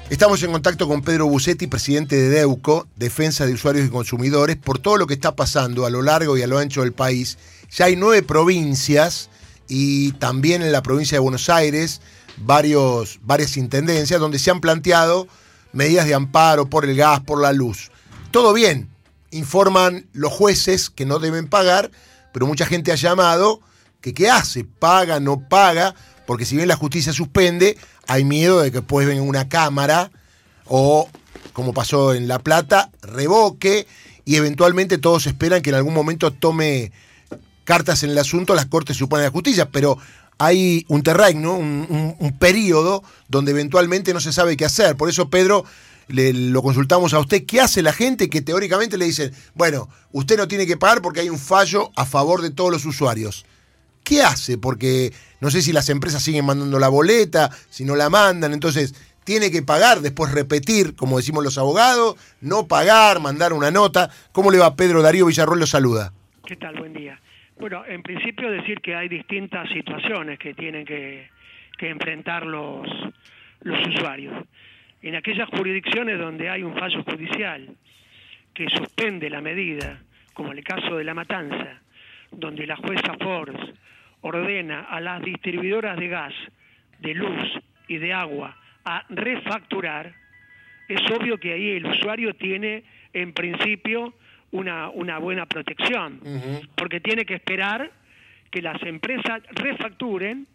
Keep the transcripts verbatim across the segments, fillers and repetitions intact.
Estamos en contacto con Pedro Busetti, presidente de DEUCO, Defensa de Usuarios y Consumidores, por todo lo que está pasando a lo largo y a lo ancho del país. Ya hay nueve provincias y también en la provincia de Buenos Aires varios, varias intendencias donde se han planteado medidas de amparo por el gas, por la luz. Todo bien, informan los jueces que no deben pagar, pero mucha gente ha llamado que ¿qué hace? ¿Paga, no paga? Porque si bien la justicia suspende, hay miedo de que después venga una cámara o, como pasó en La Plata, revoque y eventualmente todos esperan que en algún momento tome cartas en el asunto las Cortes Supremas de Justicia, pero hay un terreno, un, un, un periodo donde eventualmente no se sabe qué hacer. Por eso, Pedro, le, lo consultamos a usted. ¿Qué hace la gente que teóricamente le dicen, bueno, usted no tiene que pagar porque hay un fallo a favor de todos los usuarios? ¿Qué hace? Porque no sé si las empresas siguen mandando la boleta, si no la mandan, entonces tiene que pagar, después repetir, como decimos los abogados, no pagar, mandar una nota. ¿Cómo le va, Pedro? Darío Villarroel lo saluda. ¿Qué tal? Buen día. Bueno, en principio decir que hay distintas situaciones que tienen que, que enfrentar los, los usuarios. En aquellas jurisdicciones donde hay un fallo judicial que suspende la medida, como en el caso de La Matanza, donde la jueza Force ordena a las distribuidoras de gas, de luz y de agua a refacturar, es obvio que ahí el usuario tiene, en principio, una, una buena protección, uh-huh. porque tiene que esperar que las empresas refacturen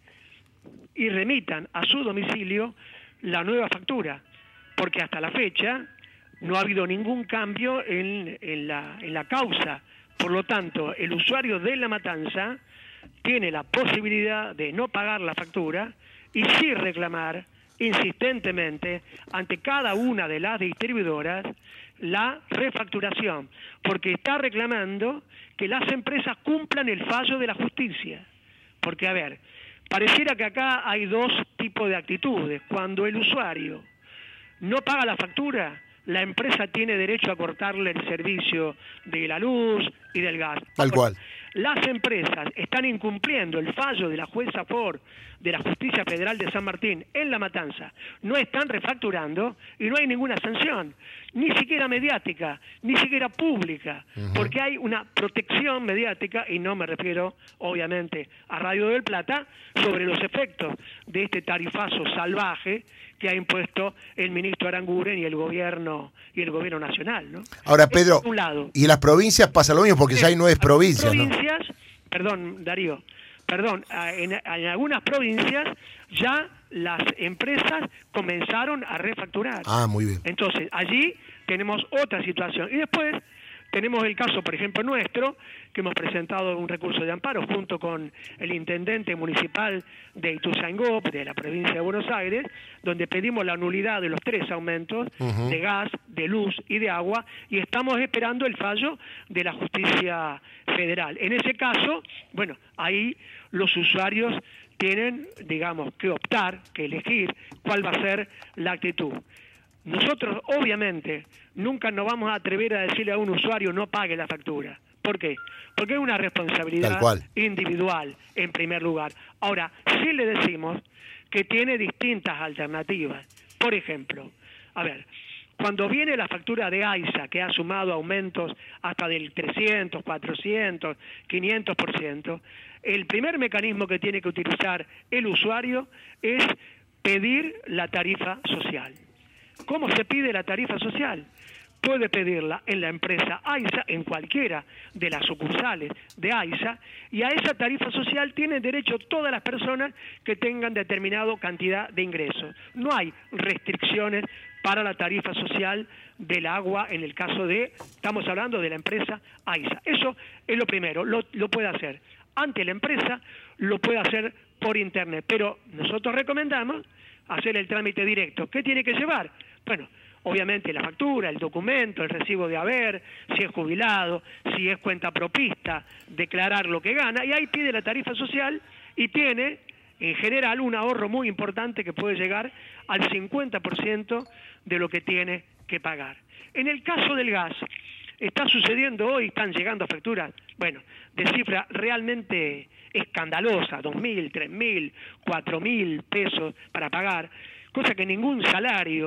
y remitan a su domicilio la nueva factura, porque hasta la fecha no ha habido ningún cambio en, en, la, en la causa. Por lo tanto, el usuario de La Matanza tiene la posibilidad de no pagar la factura y sí reclamar insistentemente ante cada una de las distribuidoras la refacturación, porque está reclamando que las empresas cumplan el fallo de la justicia. Porque, a ver, pareciera que acá hay dos tipos de actitudes. Cuando el usuario no paga la factura, la empresa tiene derecho a cortarle el servicio de la luz y del gas. Tal cual. Las empresas están incumpliendo el fallo de la jueza Ford de la Justicia Federal de San Martín en La Matanza. No están refacturando y no hay ninguna sanción, ni siquiera mediática, ni siquiera pública, uh-huh. porque hay una protección mediática, y no me refiero, obviamente, a Radio del Plata, sobre los efectos de este tarifazo salvaje que ha impuesto el ministro Aranguren y el gobierno y el gobierno nacional, ¿no? Ahora, Pedro, un lado. y en las provincias pasa lo mismo, porque ya hay nueve provincias, provincias, ¿no? Perdón, Darío, perdón, en, en algunas provincias ya las empresas comenzaron a refacturar. Ah, muy bien. Entonces, allí tenemos otra situación. Y después tenemos el caso, por ejemplo, nuestro, que hemos presentado un recurso de amparo junto con el intendente municipal de Ituzaingó, de la provincia de Buenos Aires, donde pedimos la nulidad de los tres aumentos uh-huh. de gas, de luz y de agua, y estamos esperando el fallo de la justicia federal. En ese caso, bueno, ahí los usuarios tienen, digamos, que optar, que elegir cuál va a ser la actitud. Nosotros, obviamente, nunca nos vamos a atrever a decirle a un usuario no pague la factura. ¿Por qué? Porque es una responsabilidad individual, en primer lugar. Ahora, sí le decimos que tiene distintas alternativas. Por ejemplo, a ver, cuando viene la factura de AISA, que ha sumado aumentos hasta del trescientos, cuatrocientos, quinientos por ciento, el primer mecanismo que tiene que utilizar el usuario es pedir la tarifa social. ¿Cómo se pide la tarifa social? Puede pedirla en la empresa AISA, en cualquiera de las sucursales de AISA, y a esa tarifa social tienen derecho todas las personas que tengan determinada cantidad de ingresos. No hay restricciones para la tarifa social del agua en el caso de, estamos hablando de la empresa AISA. Eso es lo primero, lo, lo puede hacer ante la empresa, lo puede hacer por internet, pero nosotros recomendamos hacer el trámite directo. ¿Qué tiene que llevar? Bueno, obviamente la factura, el documento, el recibo de haber, si es jubilado, si es cuenta propista, declarar lo que gana, y ahí pide la tarifa social y tiene, en general, un ahorro muy importante que puede llegar al cincuenta por ciento de lo que tiene que pagar. En el caso del gas, está sucediendo hoy, están llegando facturas, bueno, de cifra realmente escandalosa, dos mil, tres mil, cuatro mil pesos para pagar, cosa que ningún salario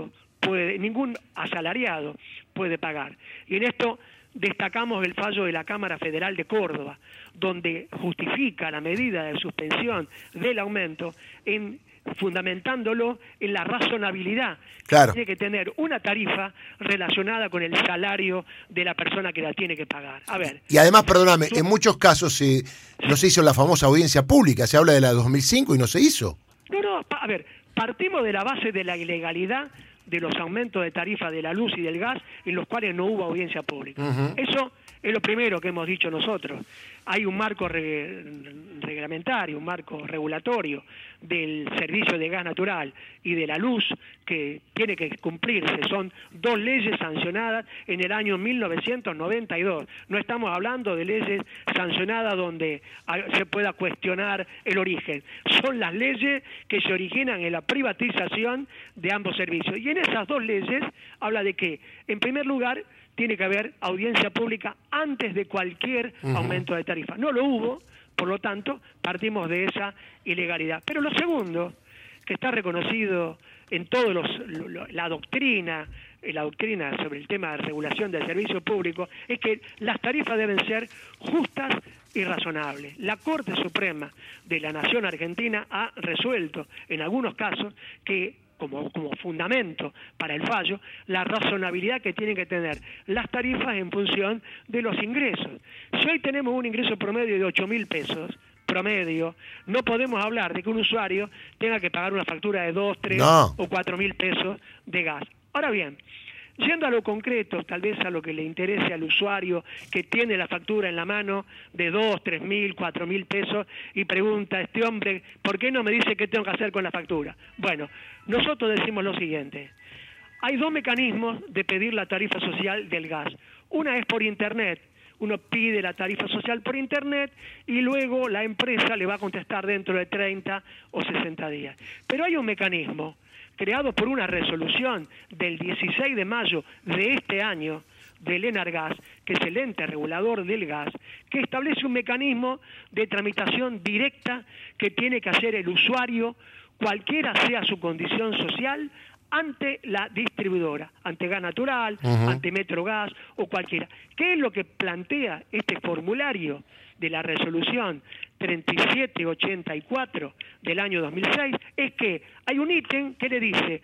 puede, ningún asalariado puede pagar. Y en esto destacamos el fallo de la Cámara Federal de Córdoba, donde justifica la medida de suspensión del aumento en fundamentándolo en la razonabilidad. Claro. Tiene que tener una tarifa relacionada con el salario de la persona que la tiene que pagar. A ver. Y además, perdóname, en muchos casos eh, no se hizo la famosa audiencia pública, se habla de la dos mil cinco y no se hizo. No, no, a ver, partimos de la base de la ilegalidad de los aumentos de tarifa de la luz y del gas en los cuales no hubo audiencia pública. Uh-huh. Eso es lo primero que hemos dicho nosotros. Hay un marco re reglamentario, un marco regulatorio del servicio de gas natural y de la luz que tiene que cumplirse. Son dos leyes sancionadas en el año mil novecientos noventa y dos. No estamos hablando de leyes sancionadas donde se pueda cuestionar el origen. Son las leyes que se originan en la privatización de ambos servicios. Y en esas dos leyes habla de que, en primer lugar, tiene que haber audiencia pública antes de cualquier uh-huh. aumento de tarifa. No lo hubo, por lo tanto, partimos de esa ilegalidad. Pero lo segundo, que está reconocido en todos los, lo, la doctrina, la doctrina sobre el tema de regulación del servicio público, es que las tarifas deben ser justas y razonables. La Corte Suprema de la Nación Argentina ha resuelto, en algunos casos, que Como, como fundamento para el fallo, la razonabilidad que tienen que tener las tarifas en función de los ingresos. Si hoy tenemos un ingreso promedio de ocho mil pesos, promedio, no podemos hablar de que un usuario tenga que pagar una factura de dos, tres no. o cuatro mil pesos de gas. Ahora bien, yendo a lo concreto, tal vez a lo que le interese al usuario que tiene la factura en la mano de dos, tres mil, cuatro mil pesos y pregunta a este hombre, ¿por qué no me dice qué tengo que hacer con la factura? Bueno, nosotros decimos lo siguiente. Hay dos mecanismos de pedir la tarifa social del gas. Una es por internet. Uno pide la tarifa social por internet y luego la empresa le va a contestar dentro de treinta o sesenta días. Pero hay un mecanismo creado por una resolución del dieciséis de mayo de este año del ENARGAS, que es el ente regulador del gas, que establece un mecanismo de tramitación directa que tiene que hacer el usuario, cualquiera sea su condición social, ante la distribuidora, ante Gas Natural, uh-huh. ante Metrogas o cualquiera. ¿Qué es lo que plantea este formulario de la resolución treinta y siete ochenta y cuatro del año dos mil seis? Es que hay un ítem que le dice,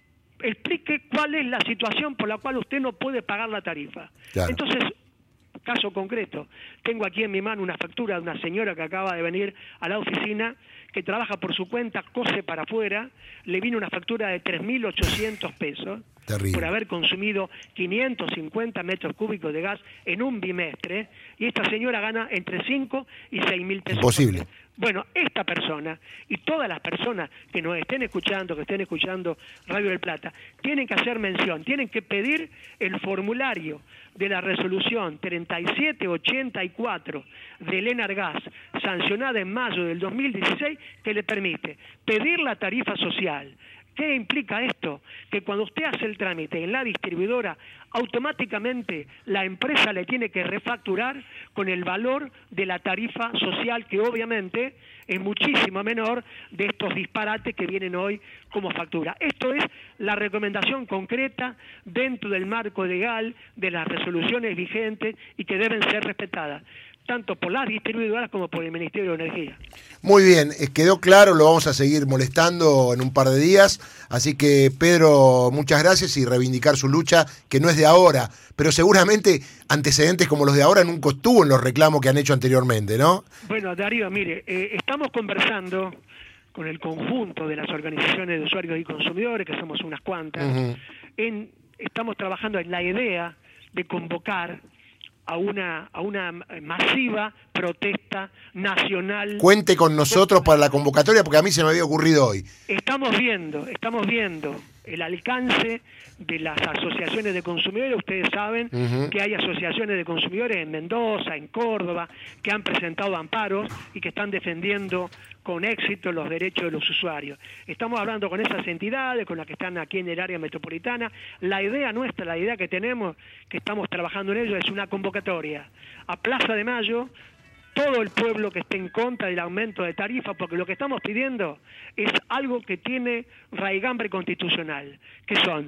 explique cuál es la situación por la cual usted no puede pagar la tarifa. Claro. Entonces, caso concreto, tengo aquí en mi mano una factura de una señora que acaba de venir a la oficina, que trabaja por su cuenta, cose para afuera, le vino una factura de tres mil ochocientos pesos. Terrible. Por haber consumido quinientos cincuenta metros cúbicos de gas en un bimestre, y esta señora gana entre cinco y seis mil pesos. Imposible. Bueno, esta persona y todas las personas que nos estén escuchando, que estén escuchando Radio del Plata, tienen que hacer mención, tienen que pedir el formulario de la resolución treinta y siete ochenta y cuatro del ENARGAS, sancionada en mayo del dos mil dieciséis, que le permite pedir la tarifa social. ¿Qué implica esto? Que cuando usted hace el trámite en la distribuidora, automáticamente la empresa le tiene que refacturar con el valor de la tarifa social, que obviamente es muchísimo menor de estos disparates que vienen hoy como factura. Esto es la recomendación concreta dentro del marco legal de las resoluciones vigentes y que deben ser respetadas, tanto por las distribuidoras como por el Ministerio de Energía. Muy bien, quedó claro, lo vamos a seguir molestando en un par de días, así que Pedro, muchas gracias y reivindicar su lucha, que no es de ahora, pero seguramente antecedentes como los de ahora nunca estuvo en los reclamos que han hecho anteriormente, ¿no? Bueno, Darío, mire, eh, estamos conversando con el conjunto de las organizaciones de usuarios y consumidores, que somos unas cuantas, uh-huh. en, estamos trabajando en la idea de convocar a una, a una masiva protesta nacional. Cuente con nosotros para la convocatoria, porque a mí se me había ocurrido hoy. Estamos viendo, estamos viendo el alcance de las asociaciones de consumidores. Ustedes saben uh-huh. que hay asociaciones de consumidores en Mendoza, en Córdoba, que han presentado amparos y que están defendiendo con éxito los derechos de los usuarios. Estamos hablando con esas entidades, con las que están aquí en el área metropolitana. La idea nuestra, la idea que tenemos, que estamos trabajando en ello, es una convocatoria a Plaza de Mayo, todo el pueblo que esté en contra del aumento de tarifa, porque lo que estamos pidiendo es algo que tiene raigambre constitucional, que son